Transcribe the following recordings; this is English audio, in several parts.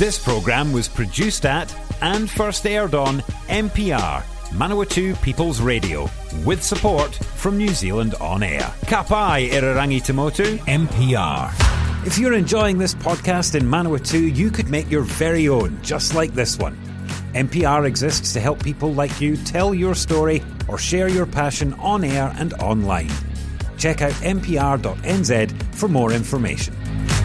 This programme was produced at and first aired on MPR, Manawatu People's Radio, with support from New Zealand On Air. Ka pai Irarangi Tamotu, MPR. If you're enjoying this podcast in Manawatu, you could make your very own, just like this one. MPR exists to help people like you tell your story or share your passion on air and online. Check out mpr.nz for more information.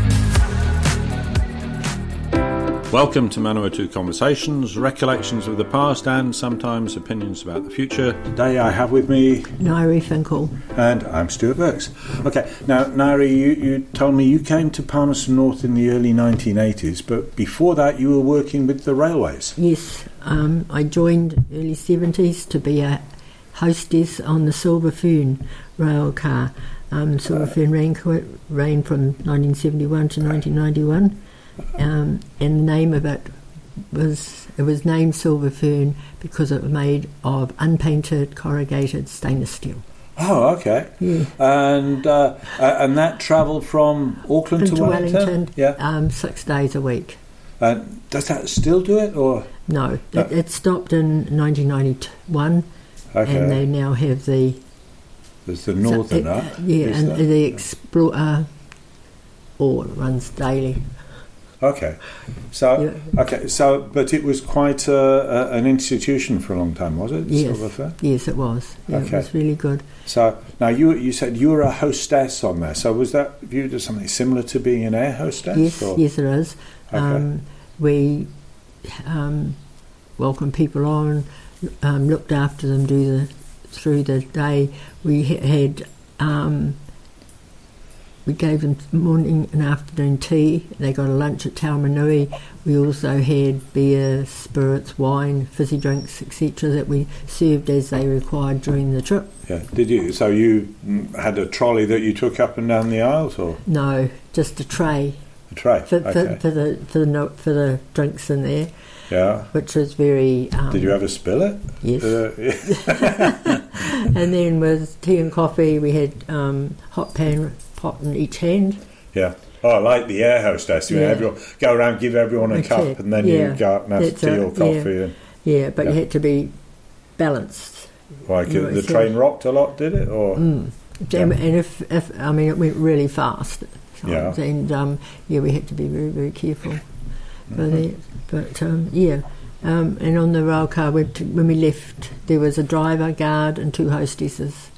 Welcome to Manawatu Conversations, recollections of the past and sometimes opinions about the future. Today I have with me Nairi Finkel. And I'm Stuart Burks. Okay, now Nairi, you told me you came to Palmerston North in the early 1980s, but before that you were working with the railways. Yes, I joined early 70s to be a hostess on the Silver Fern rail car. Silver Fern ran from 1971 to 1991. And the name of it was named Silver Fern because it was made of unpainted corrugated stainless steel. Oh, okay. Yeah. And that travelled from Auckland to Wellington? Yeah. 6 days a week. Does that still do it, or no? It stopped in 1991. Okay. And they now have the. There's the Northern, the Explorer. All runs daily. Okay, so but it was quite an institution for a long time, was it? Yes, it was. Yeah, okay. It was really good. So now you said you were a hostess on there. So was that viewed as something similar to being an air hostess? Yes, it is. Okay. We welcomed people on, looked after them through the day. We had. We gave them morning and afternoon tea. They got a lunch at Taumanui. We also had beer, spirits, wine, fizzy drinks, etc. that we served as they required during the trip. Yeah, did you? So you had a trolley that you took up and down the aisles, or no? Just a tray. A tray. For the drinks in there. Yeah. Which was very. Did you ever spill it? Yes. And then with tea and coffee, we had hot pan. Pot in each hand. Yeah. Oh, I like the air hostess. Everyone go around, give everyone a cup, and then you go out and have tea or coffee. But you had to be balanced. Like the train rocked a lot, did it? Or and if it went really fast. And we had to be very, very careful for that. But and on the rail car when we left, there was a driver, guard, and two hostesses.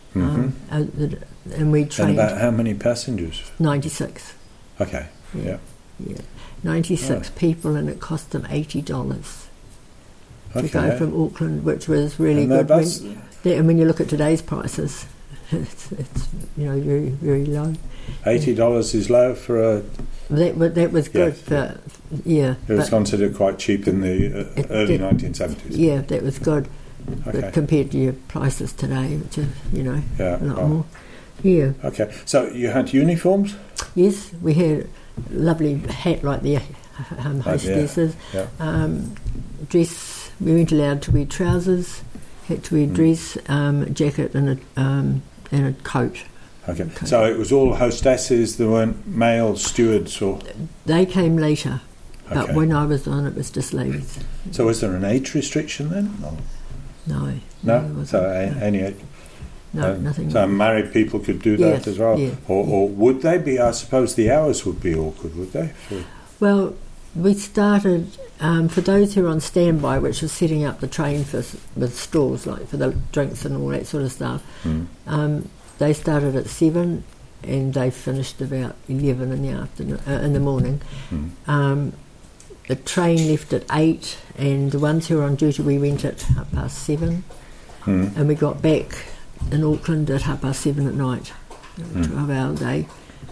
And we trained. And about how many passengers? 96. Okay. Yeah. 96 people, and it cost them $80 to go from Auckland, which was really good. When you look at today's prices, it's very, very low. $80 is low for a. That was good for It was considered quite cheap in the early 1970s. Yeah, that was good. Okay. But compared to your prices today, which is a lot more. Yeah. Okay. So you had uniforms? Yes, we had a lovely hat like the hostesses. Dress. We weren't allowed to wear trousers. Had to wear dress, jacket, and a coat. Okay. So it was all hostesses. There weren't male stewards, or they came later. But when I was on, it was just ladies. So was there an age restriction then? No. So any age? No, nothing. So married people could do that as well? Yeah. Or would they be? I suppose the hours would be awkward, would they? Well, we started, for those who are on standby, which was setting up the train with stalls, like for the drinks and all that sort of stuff, they started at 7 and they finished about 11 in the afternoon, in the morning. The train left at 8, and the ones who were on duty, we went at 7:30, and we got back in Auckland at 7:30 at night, 12-hour day.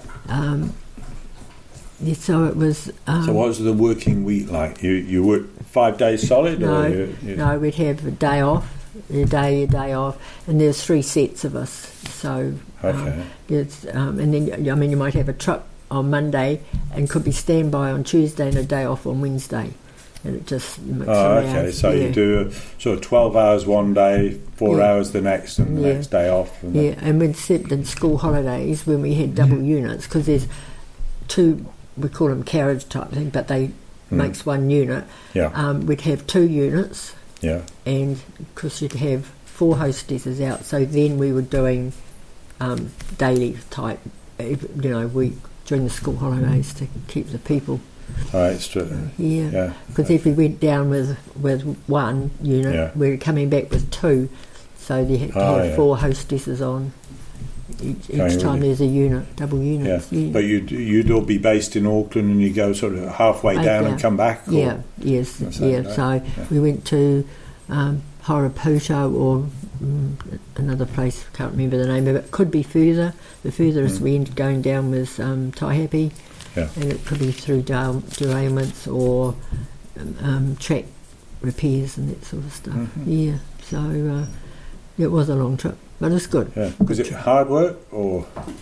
So it was. So what was the working week like? You worked 5 days solid? No, we'd have a day off, a day off, and there's 3 sets of us. So and then you might have a trip on Monday and could be standby on Tuesday and a day off on Wednesday. And it just mixes around. So you do sort of 12 hours one day, 4 hours the next, and the next day off. And and except in school holidays when we had double units, because there's 2, we call them carriage type thing, but they makes one unit. Yeah. We'd have 2 units, Yeah. and because you'd have 4 hostesses out, so then we were doing daily type, during the school holidays to keep the people. All right. It's true. Yeah. Because if we went down with 1 unit, we were coming back with 2, so you had to have 4 hostesses on each time there's a unit, double units. Yeah. But you'd all be based in Auckland, and you go sort of halfway down and come back. Or So we went to Horaputa or another place. I can't remember the name of it. Could be further. The furthest we ended going down was Taihape, and it could be through derailments or track repairs and that sort of stuff. Yeah. So it was a long trip. But it's good. Yeah. Was it hard work or?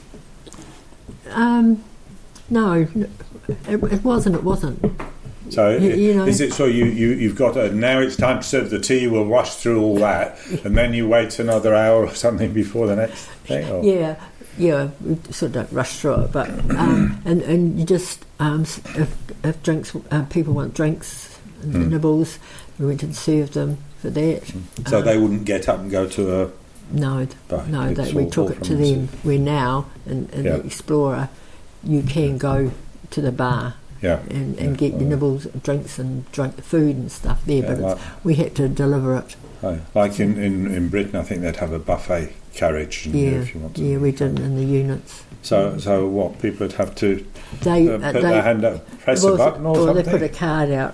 No, it wasn't. It wasn't. So is it so you've got now it's time to serve the tea? We'll wash through all that, and then you wait another hour or something before the next thing. Or? Yeah. We sort of don't rush through it, but and you just if drinks people want drinks and nibbles, we went and served them for that. So they wouldn't get up and go to a. No, we took it to them. Where now in the Explorer, you can go to the bar and get your nibbles, drinks and food and stuff there, but we had to deliver it. Like in Britain, I think they'd have a buffet carriage. If you want to. Yeah, we didn't in the units. So what, people would have to put their hand up, press a button or something? Or they put a card out.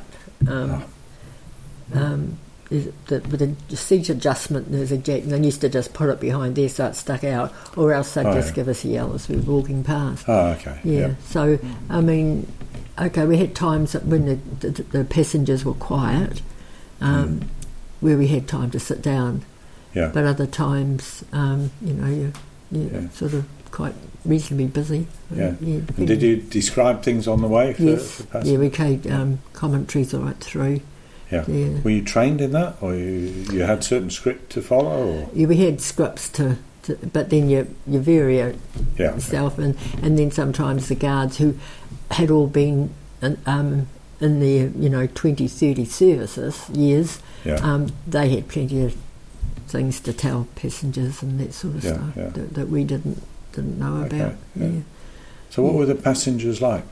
With a seat adjustment, there's a jack, and they used to just put it behind there so it stuck out, or else they'd just give us a yell as we were walking past. Oh, okay. Yeah. So, I mean, we had times when the passengers were quiet, where we had time to sit down. Yeah. But other times, you're sort of quite reasonably busy. Yeah. And did you describe things on the way for passengers? Yeah, we carried commentaries right through. Yeah. Were you trained in that, or you had certain script to follow? Or? Yeah, we had scripts but then you vary it yourself, and then sometimes the guards who had all been in their 20, 30 services years, they had plenty of things to tell passengers and that sort of stuff that we didn't know about. Yeah. So what were the passengers like?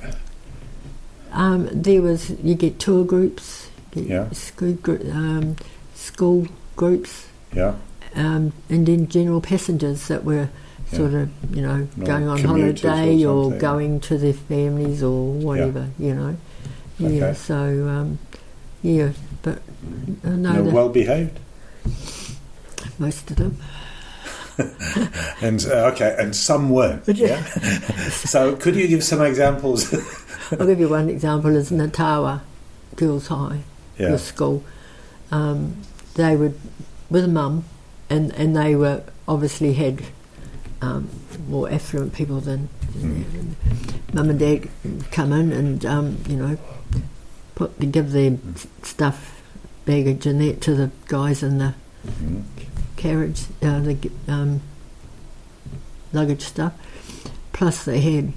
You get tour groups. School groups, and then general passengers that were sort of going on holiday or going to their families or whatever, So but no, well behaved. Most of them. and some weren't. Yeah. So could you give some examples? I'll give you one example. Is Natawa Girls High. The school, they would with mum, and they were obviously had more affluent people than mum and dad come in and give their stuff, baggage and that to the guys in the carriage, the luggage stuff. Plus they had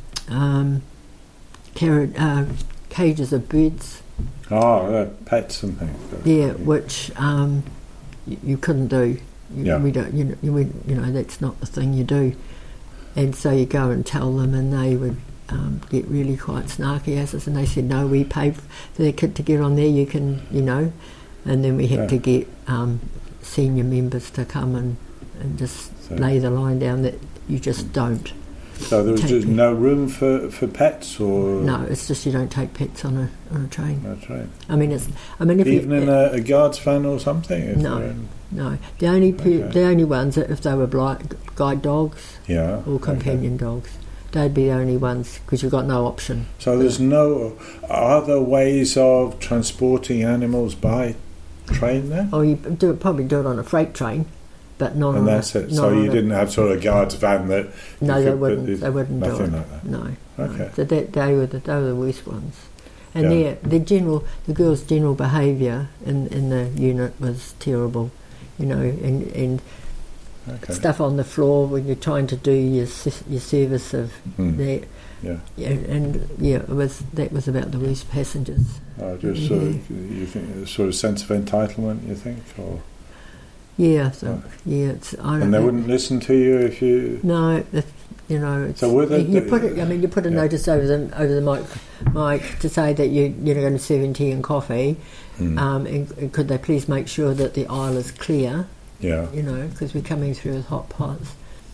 cages of birds. Pets and things. Yeah, which you couldn't do. We don't. That's not the thing you do. And so you go and tell them, and they would get really quite snarky at us. And they said, "No, we paid for their kid to get on there. You can, And then we had to get senior members to come and just lay the line down that you just don't. So there was just no room for pets, or no? It's just you don't take pets on a train. No train. I mean, if even in a guard's van or something. No. The only ones that if they were guide dogs, or companion dogs, they'd be the only ones because you've got no option. So there's no other ways of transporting animals by train then? Oh, you probably do it on a freight train. But not and on that's it. So you didn't have sort of a guard's van that. No, they wouldn't. They wouldn't do it. Like that. No. Okay. So they were the worst ones. And the girls' general behaviour in the unit was terrible, and stuff on the floor when you're trying to do your service of that. that was about the worst passengers. Just sort of, you think a sort of sense of entitlement, you think, or it's. I don't and they know. wouldn't listen to you if you. No, it's, So were they, you put it. I mean, you put a notice over the mic to say that you're going to serve tea and coffee, and could they please make sure that the aisle is clear? Yeah. Because we're coming through with hot pots.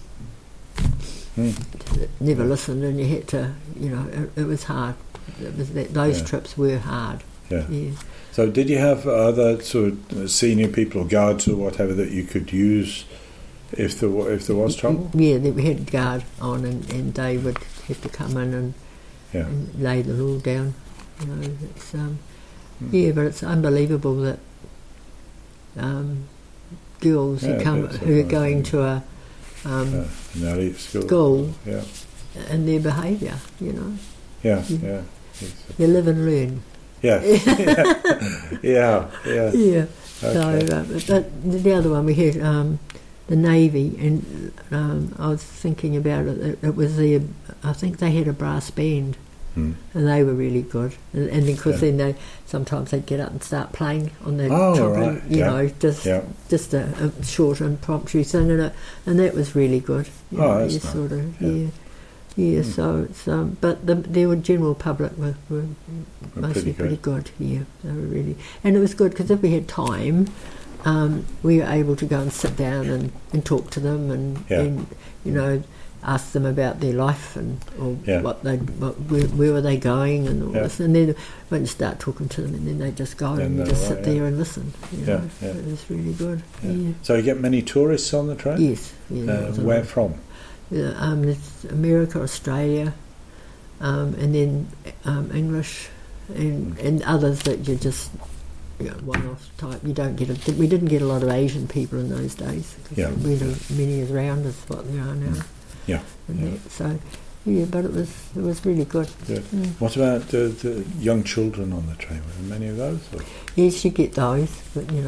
Never listened, and you had to. It was hard. Those trips were hard. Yeah. So did you have other sort of senior people or guards or whatever that you could use if there was trouble? Yeah, we had guard on, and they would have to come in and lay the law down. It's but it's unbelievable that girls who are going to a an elite school and their behaviour, You live and learn. Yeah. Yeah. Okay. But the other one we had the Navy, and I was thinking about it. It was I think they had a brass band, and they were really good. And because then sometimes they'd get up and start playing on the trumpet, just a short impromptu thing, and that was really good. That's nice. Sort of, so it's but the general public were mostly pretty good. Yeah, they were really, and it was good because if we had time, we were able to go and sit down and talk to them and ask them about their life where were they going and all this, and then when you start talking to them, and then they just go and you just sit there and listen. It was really good. Yeah. So you get many tourists on the train? Yes. Where from? It's America, Australia, and then English, and others that you just one-off type. We didn't get a lot of Asian people in those days. We had many around as what there are now. But it was really good. What about the young children on the train? Were there many of those? Or? Yes, you get those, but we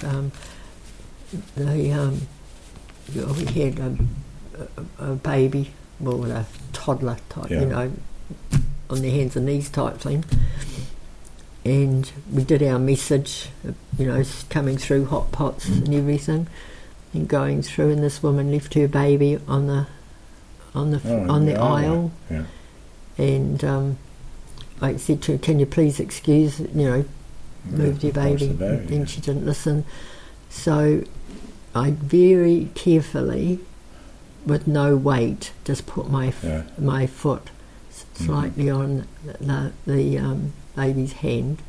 had a baby, a toddler type, on their hands and knees type thing. And we did our message, coming through hot pots and everything, and going through. And this woman left her baby on the aisle, and I said to her, "Can you please excuse, move your baby?" And she didn't listen. So I very carefully, with no weight, just put my foot slightly on the baby's hand,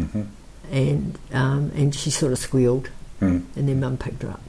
and she sort of squealed, and then Mum picked her up.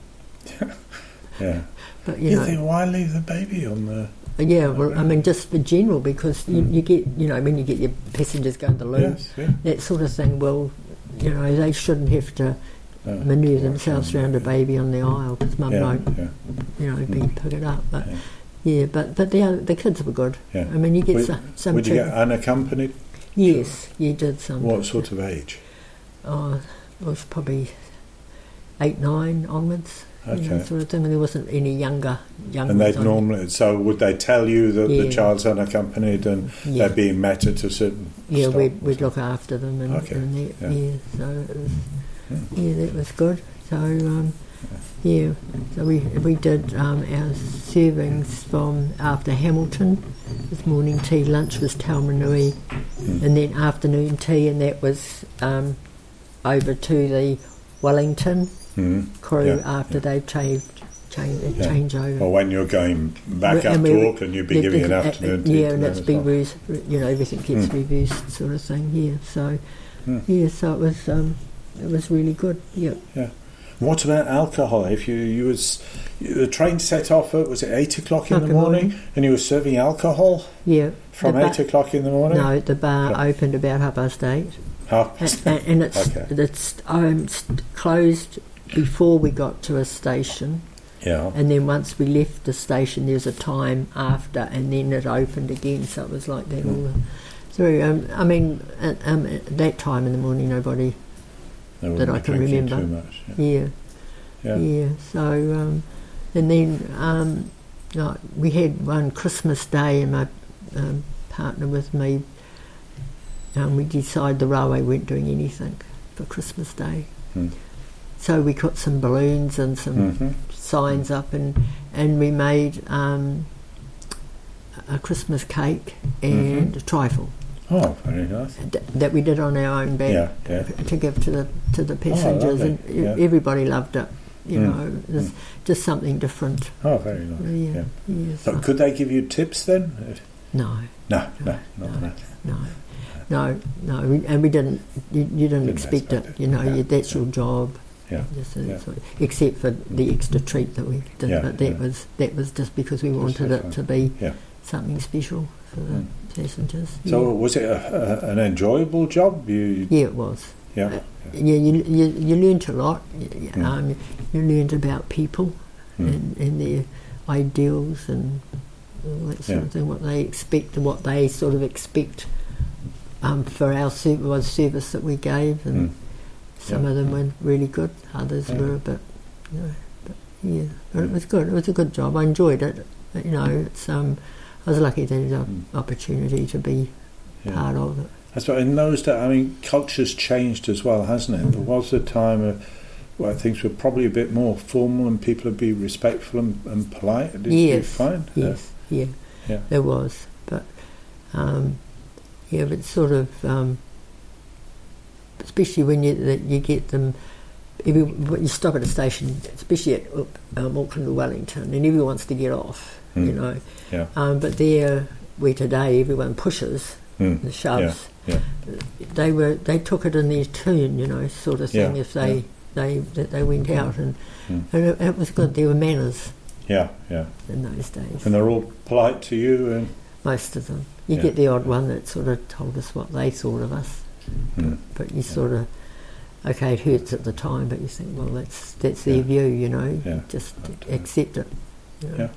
But you think, why leave the baby on the? I mean, just for general, because you get, when you get your passengers going to loo, that sort of thing. Well, they shouldn't have to manoeuvre themselves around a baby on the aisle because Mum won't, pick it up. But but the kids were good. I mean, you get some. Would you get unaccompanied? Yes, you did some. What sort of age? Oh, it was probably 8, 9 onwards. Sort of thing. And there wasn't any younger. And they'd normally. So would they tell you that the child's unaccompanied and they're being met at a certain? Yeah, we'd look after them and that. So it was. That was good. So so we did our servings from after Hamilton. This morning tea, lunch was Taumarunui, and then afternoon tea, and that was over to the Wellington crew after they've change over. Or when you're going back up to Auckland, you'd be giving an afternoon tea. And it's be everything gets reversed, sort of thing. So it was really good. Yeah. What about alcohol? If the train set off at, was it 8 o'clock in the morning, and you were serving alcohol? Yeah. From 8 o'clock in the morning? No, the bar opened about 8:30. And it's closed before we got to a station. Yeah. And then once we left the station, there's a time after, and then it opened again. So it was like that all through. At that time in the morning, nobody that I can remember. Too much, So, and then we had one Christmas Day, and my partner with me, we decided the railway weren't doing anything for Christmas Day. So we got some balloons and some signs up, and we made a Christmas cake and a trifle. Oh, very nice. That we did on our own back to give to the passengers, and everybody loved it. You know, it's just something different. Oh, very nice. Yeah. So could they give you tips then? No, and we didn't. You didn't expect it. You know, that's your job. Except for the extra treat that we did, but that was just because we wanted it to be something special for the passengers. So was it an enjoyable job? Yeah, it was. Yeah. You learnt a lot. You learnt about people and their ideals and all that sort of thing, what they expect and what they sort of expect for our service that we gave, and some of them were really good, others were a bit, but it was good. It was a good job. I enjoyed it. You know, it's I was lucky to have the opportunity to be part of it. That's right. In those days, I mean, culture's changed as well, hasn't it? There was a time where things were probably a bit more formal and people would be respectful and polite. Did you find? Yes, there was. But, but sort of, especially when you get them, when you stop at a station, especially at Auckland or Wellington, and everyone wants to get off, you know. Yeah. But there, where today everyone pushes and shoves, they took it in their turn, you know, sort of thing. If they went out, and it was good. There were manners. In those days. And they're all polite to you, and most of them. You get the odd one that sort of told us what they thought of us, but you sort of, okay, it hurts at the time, but you think, well, that's their view, you know. Just accept it. You know.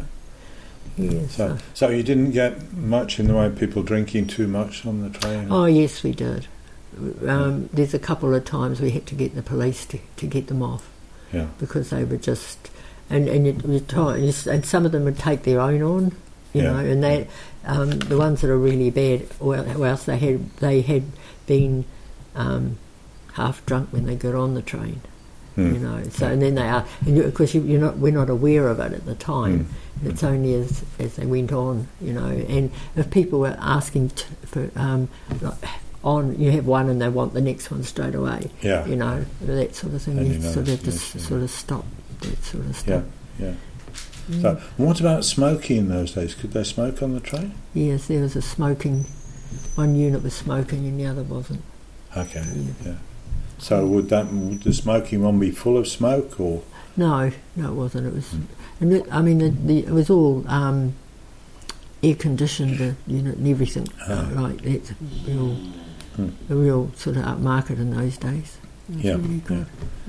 So you didn't get much in the way of people drinking too much on the train? Oh yes, we did. There's a couple of times we had to get the police to get them off, because they were just, and some of them would take their own on, you know, and they, the ones that are really bad, or else they had been half drunk when they got on the train. You know, so and then they are, and of course we're not aware of it at the time. It's only as they went on, you know. And if people were asking for you have one and they want the next one straight away, you know, that sort of thing. And you sort of just sort of stop that sort of stuff. So, what about smoking in those days? Could they smoke on the train? Yes, there was one unit was smoking and the other wasn't. Okay. So would the smoking one be full of smoke, or? No, it wasn't. It was, it was all air conditioned, the unit and everything. That's a real sort of upmarket in those days. It was really good.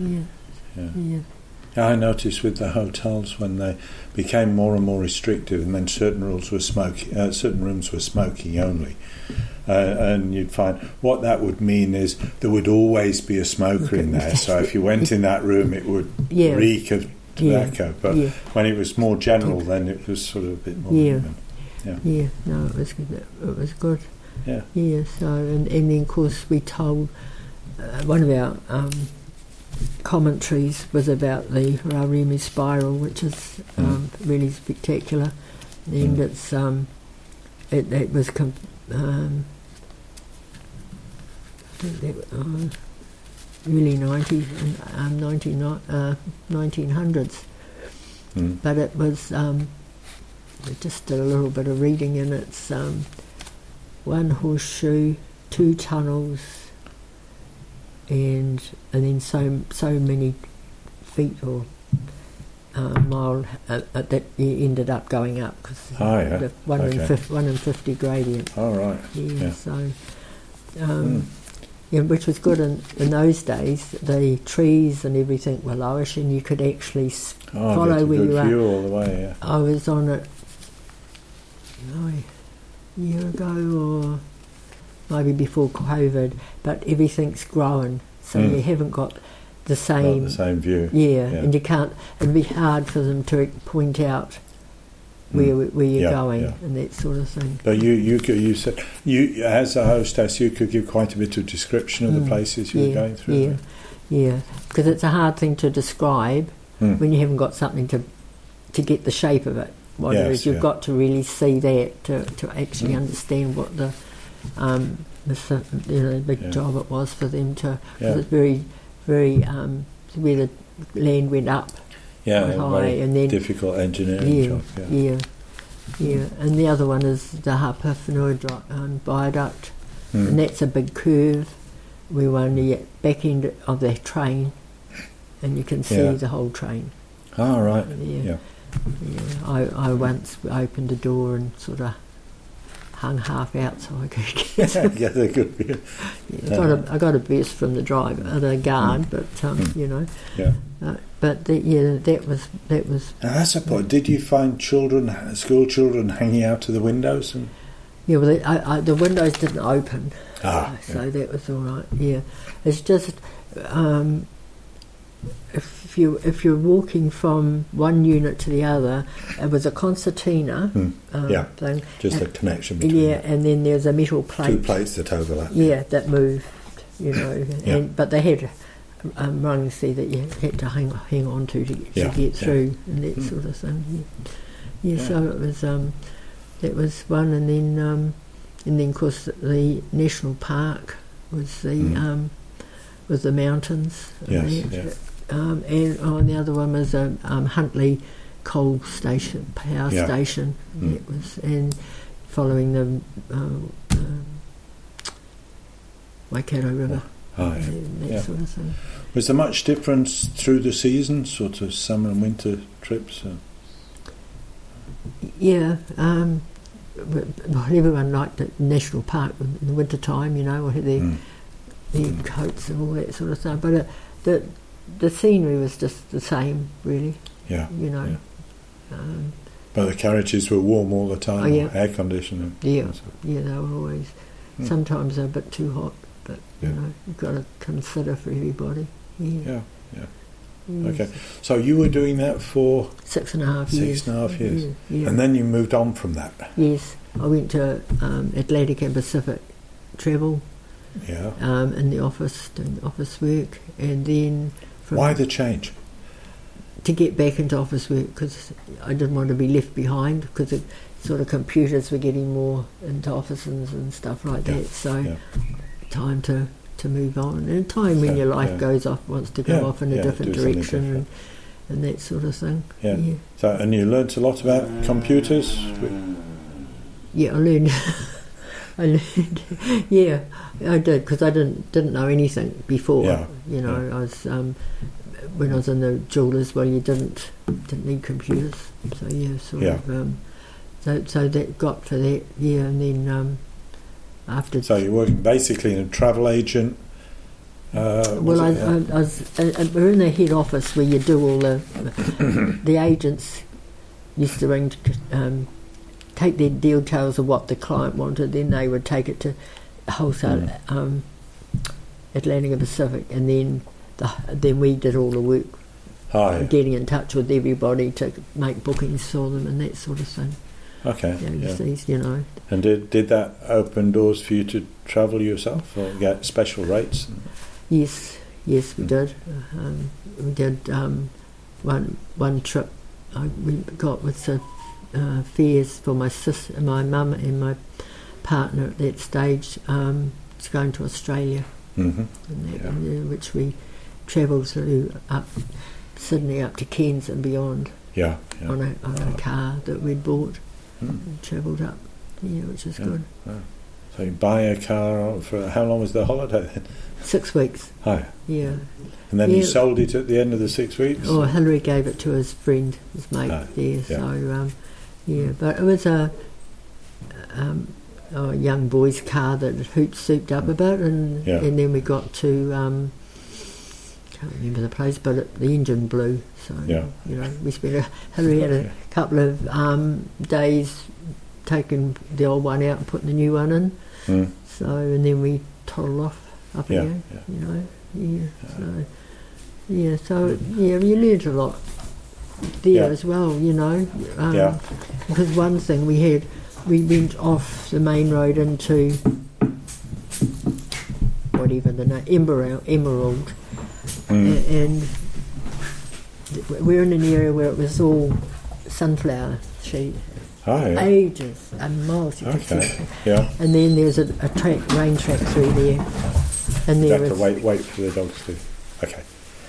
I noticed with the hotels when they became more and more restrictive, and then certain rooms were smoking only. And you'd find what that would mean is there would always be a smoker in there. So if you went in that room, it would reek of tobacco. But when it was more general, then it was sort of a bit more. No, it was good. It was good. So and then of course we told one of our commentaries was about the Rauremi spiral, which is really spectacular, and it's it was. Early 1900s, but it was just did a little bit of reading, and it's one horseshoe, 2 tunnels, and then so many feet or mile that you ended up going up, because the 1 in 50 gradient. So which was good in those days. The trees and everything were lowish, and you could actually follow where you are. All the way, I was on it a year ago, or maybe before COVID, but everything's grown, so you haven't got the same view. And you can't. It'd be hard for them to point out where you're Yeah, going yeah. and that sort of thing. But you said you as a hostess you could give quite a bit of description of the places you were going through. Yeah, because it's a hard thing to describe when you haven't got something to get the shape of it. What it is, you've got to really see that to actually understand what the big job it was for them to. It was very, very where the land went up quite high, very and then difficult engineering job. Yeah, and the other one is the Hapawhenua viaduct, and that's a big curve. We were only at back end of the train, and you can see the whole train. Oh, right. Yeah. I once opened the door and sort of hung half out so I could get Get a good view. I got a vest from the driver, the guard, but you know. Yeah. But that was. Now that's a point. Did you find school children hanging out of the windows? And Yeah, well, the windows didn't open, so that was all right. Yeah, it's just if you're walking from one unit to the other, it was a concertina thing. Just a connection between and then there's a metal plate. two plates that overlap. Yeah, that moved, you know. But they had rungs there that you had to hang on to get through and that sort of thing. So it was that was one, and then of course the national park was the mountains. And the other one was a Huntly coal station, power station. It was, and following the Waikato River. That sort of thing. Was there much difference through the seasons, sort of summer and winter trips? Yeah, everyone liked the national park in the winter time, you know, or their coats and all that sort of stuff. But the scenery was just the same, really. Yeah, you know. Yeah. But the carriages were warm all the time, air conditioning. Yeah, they were always. Sometimes they're a bit too hot, but you know, you've got to consider for everybody. Yeah. Okay, so you were doing that for 6.5 years. 6.5 years, yeah. And then you moved on from that. Yes, I went to Atlantic and Pacific travel. In the office, doing office work, and then why the change? To get back into office work, because I didn't want to be left behind, because the sort of computers were getting more into offices and stuff like that. So time to move on, and a time when your life goes off, wants to go off in a different direction and that sort of thing. So, and you learnt a lot about computers? I learned yeah, I did, because I didn't know anything before. You know, I was when I was in the jewellers, well, you didn't need computers, so so that got for that, and then after. So you're working basically in a travel agent. I was. We're in the head office where you do all the agents used to ring to take their details of what the client wanted, then they would take it to wholesale Atlantic and Pacific, and then we did all the work, getting in touch with everybody to make bookings for them and that sort of thing. Okay. Overseas, you know. And did that open doors for you to travel yourself or get special rates? Yes, we did. We did one trip. We got with the fares for my sister, my mum, and my partner at that stage. To going to Australia, which we travelled through up Sydney up to Cairns and beyond. On a car that we'd bought. And travelled up, which is good. So you buy a car for how long was the holiday then? 6 weeks. Yeah. And then you sold it at the end of the 6 weeks? Oh, Hillary gave it to his friend, his mate So, but it was a young boy's car that Hoot souped up a bit, and then we got to can't remember the place, but the engine blew. So we spent Hillary had a couple of days taking the old one out and putting the new one in. So and then we toddled off up again. So you learned a lot. there as well, you know. Because one thing we went off the main road into whatever the name, Emerald, and we're in an area where it was all sunflower sheep. Oh, yeah. Ages and miles. You could see. Yeah. And then there's a rain track through there, and You there have to was wait for the dogs to. Okay.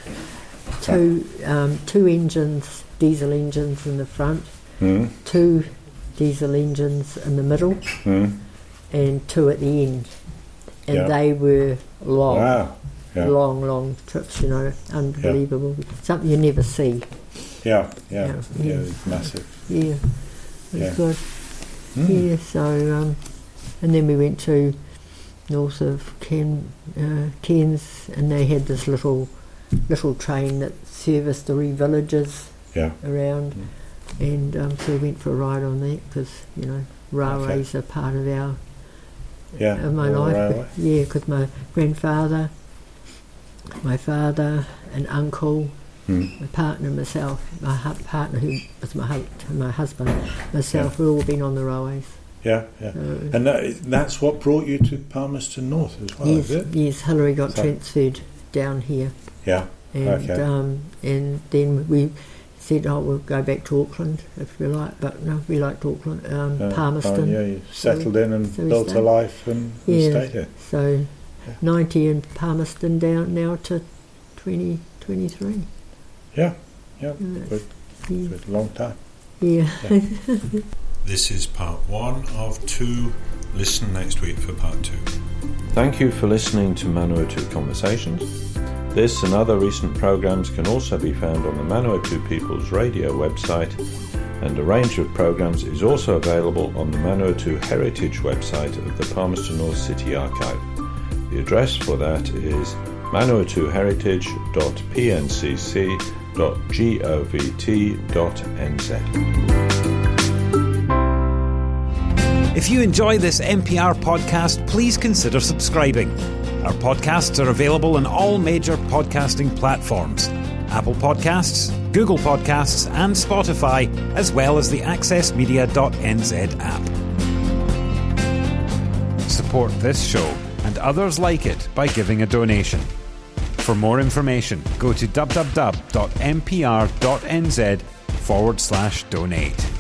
two engines, diesel engines in the front, 2 diesel engines in the middle, and 2 at the end. And they were long, long trips, you know, unbelievable. Something you never see. Yeah, it's massive. Yeah, it was good. Yeah, so, and then we went to north of Cairns, and they had this little train that serviced the villages around, and so we went for a ride on that because, you know, railways are part of our my life. Because my grandfather, my father and uncle, my partner and myself, my partner who was my husband, myself, we've all been on the railways. Yeah. And that's what brought you to Palmerston North as well, is it? Yes, Hillary got transferred down here. Yeah, and and then we said, we'll go back to Auckland if we like, but no, we liked Auckland, Palmerston. You settled in and built a life and stayed here. So 90 in Palmerston down now to 2023. Yeah, good, long time. Yeah. This is part 1 of 2. Listen next week for part 2. Thank you for listening to Manawatu Conversations. This and other recent programs can also be found on the Manawatu People's Radio website, and a range of programs is also available on the Manawatu Heritage website of the Palmerston North City Archive. The address for that is manawatuheritage.pncc.govt.nz. If you enjoy this MPR podcast, please consider subscribing. Our podcasts are available on all major podcasting platforms: Apple Podcasts, Google Podcasts and Spotify, as well as the accessmedia.nz app. Support this show and others like it by giving a donation. For more information, go to www.mpr.nz/donate.